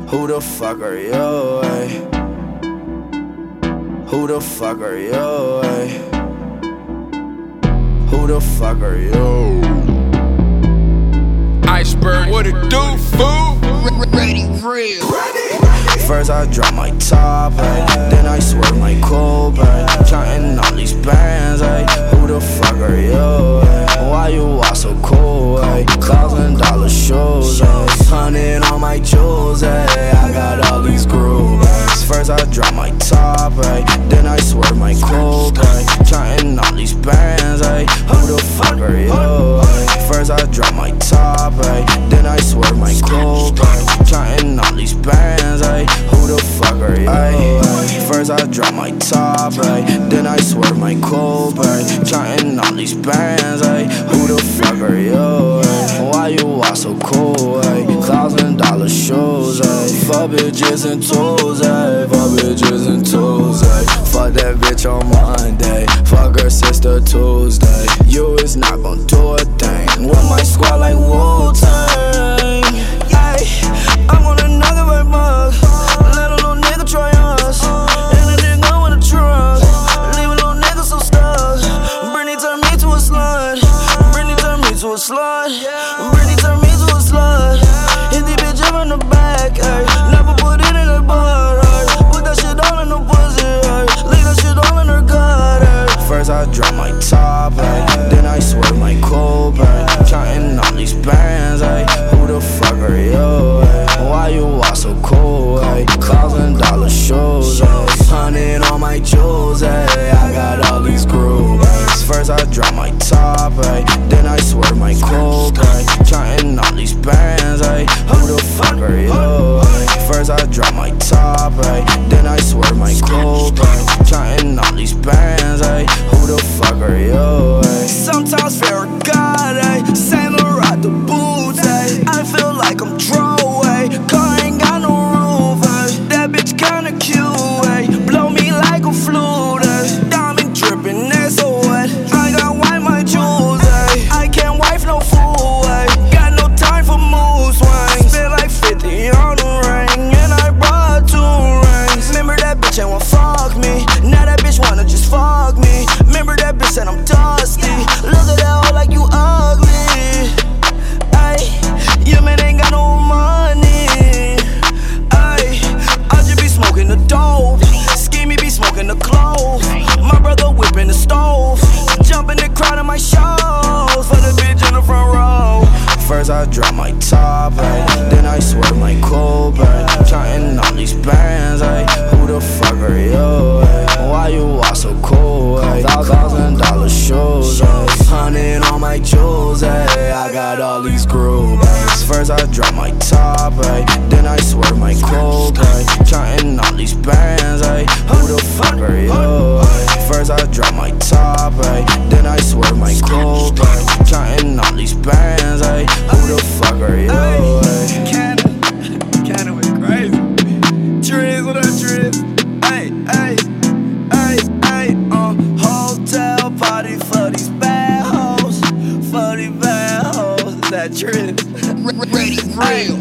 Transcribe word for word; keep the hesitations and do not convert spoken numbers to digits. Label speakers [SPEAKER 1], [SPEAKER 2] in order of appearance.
[SPEAKER 1] Who the fuck are you, ay? Who the fuck are you, ay? Who the fuck are you?
[SPEAKER 2] Iceberg, what it do, fool?
[SPEAKER 3] Ready, real.
[SPEAKER 1] First I drop my top, ay. Then I swerve my coupe, ay. Counting all these bands, ay. Who the fuck are you, ay? Why you all so cool, ay? Thousand dollar shoes, ay. Hundred on my jewels, ay. I got all these grooves. First I drop my top, ay. Then I swerve my coupe, ay. Counting all these bands, ay. Who the fuck are you, ay? First I drop my top, ay. Then I swerve my coupe, ay. Counting all these bands, ay. Who the fuck are you, ay? First I drop my top, ay. Then I swerve my coupe, ay. Counting all these bands, ay. Who the fuck are you, ay? Why you all so cool, ay? Thousand dollar shoes, ay. Fuck bitches and tools, ay. Fuck bitches and tools, ay. Fuck that bitch on Monday. Fuck her sister Tuesday. You is not gon' do a thing with my squad like Wu-Tang. Ay, I'm on another red mug. Let a little nigga try us. And a nigga with a truck. Leave a little nigga so stuck. Britney turned me to a slut. Britney turned me to a slut. Britney turned me to a slut. Hit the bitch up in the back, ay. Never put it in her butt, ay. Put that shit all in her pussy, ay. Leave that shit all in her gut, ay. First I drop my top, ay. Then I swerve my coupe, ay. Counting all these bands, ay. Who the fuck are you, ay? Why you all so cool, ay? Thousand dollar shoes, ay. Hundred on my jewels, ay. I got all these grooves. First I drop my top, ay. Then I swerve my coupe, ay. Counting all these bands, ay. Who the fuck are you, ay? First I drop my top, ay. Then I swerve my coupe, ay. Counting all these bands, ay. Who the fuck are you, ay? Sometimes Farragut, ay. Saint Laurent the boots, ay. I feel like I'm throwaway. Car ain't got no roof, ay. That bitch kinda cute, ay. Blow me like a flute, ay. Diamond dripping, that's so wet. I got wipe my jewels, ay. I can't wife no fool, ay. Got no time for mood swings. Spent like fifty on the ring, and I brought two rings. Remember that bitch ain't wanna fuck me. Now that bitch wanna just fuck me. Remember that bitch said I'm dusty. Look at that hoe like you ugly. Ay, your man ain't got no money. Ay, I just be smoking the dope. Scheme be smoking the clove. My brother whipping the stove. Jump in the crowd of my shows. For the bitch in the front row. First I drop my top, ay. Then I swerve my coupe, ay. Counting all these bands, ay. Who the fuck are you, ay? Why you all so cool, ay? Thousand dollar shoes, ay. Hundred on my jewels, ay. I got all these grooves. First I drop my top, ay. Then I swerve my coupe, ay. Counting all these bands, ay. Who the fuck are you, ay? First I drop my top, ay. Then I swerve my coupe, ay. Counting all these bands, ay. Who the fuck are you, ay?
[SPEAKER 3] Canada, Canada went crazy. Triz, what up, Triz? Ay, ay, ay, ay. Uh, hotel party for these bad hoes, for these bad hoes. Is that Triz? Ready, real.